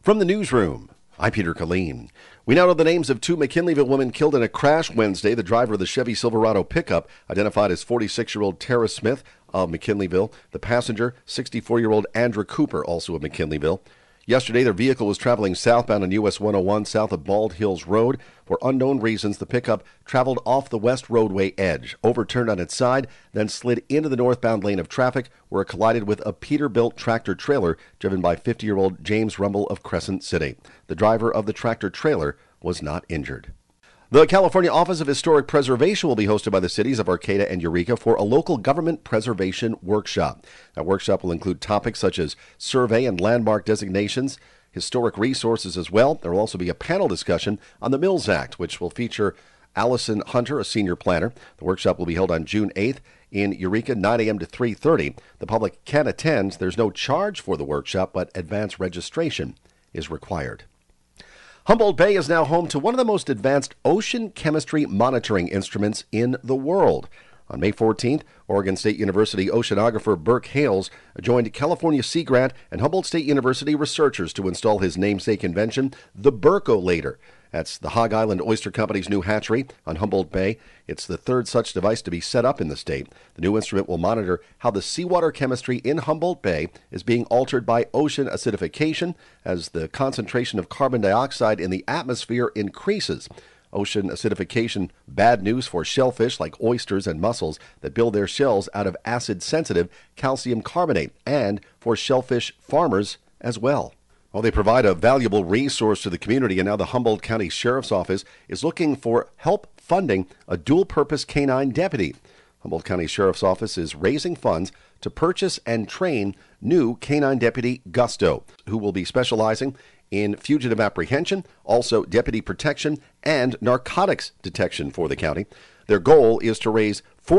From the newsroom, I'm Peter Killeen. We now know the names of two McKinleyville women killed in a crash Wednesday. The driver of the Chevy Silverado pickup, identified as 46-year-old Tara Smith of McKinleyville. The passenger, 64-year-old Andrew Cooper, also of McKinleyville. Yesterday, their vehicle was traveling southbound on US 101 south of Bald Hills Road. For unknown reasons, the pickup traveled off the west roadway edge, overturned on its side, then slid into the northbound lane of traffic, where it collided with a Peterbilt tractor trailer driven by 50-year-old James Rumble of Crescent City. The driver of the tractor trailer was not injured. The California Office of Historic Preservation will be hosted by the cities of Arcata and Eureka for a local government preservation workshop. That workshop will include topics such as survey and landmark designations, historic resources as well. There will also be a panel discussion on the Mills Act, which will feature Allison Hunter, a senior planner. The workshop will be held on June 8th in Eureka, 9 a.m. to 3:30. The public can attend. There's no charge for the workshop, but advance registration is required. Humboldt Bay is now home to one of the most advanced ocean chemistry monitoring instruments in the world. On May 14th, Oregon State University oceanographer Burke Hales joined California Sea Grant and Humboldt State University researchers to install his namesake invention, the Burkolator. That's the Hog Island Oyster Company's new hatchery on Humboldt Bay. It's the third such device to be set up in the state. The new instrument will monitor how the seawater chemistry in Humboldt Bay is being altered by ocean acidification as the concentration of carbon dioxide in the atmosphere increases. Ocean acidification, bad news for shellfish like oysters and mussels that build their shells out of acid-sensitive calcium carbonate, and for shellfish farmers as well. Well, they provide a valuable resource to the community, and now the Humboldt County Sheriff's Office is looking for help funding a dual-purpose canine deputy. Humboldt County Sheriff's Office is raising funds to purchase and train new canine deputy Gusto, who will be specializing in fugitive apprehension, also deputy protection, and narcotics detection for the county. Their goal is to raise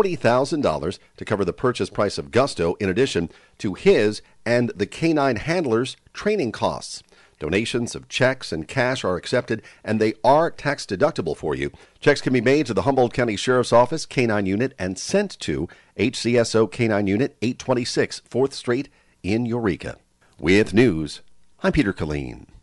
$40,000 to cover the purchase price of Gusto, in addition to his and the canine handlers' training costs. Donations of checks and cash are accepted, and they are tax deductible for you. Checks can be made to the Humboldt County Sheriff's Office Canine Unit and sent to HCSO Canine Unit, 826 4th Street in Eureka. With news, I'm Peter Killeen.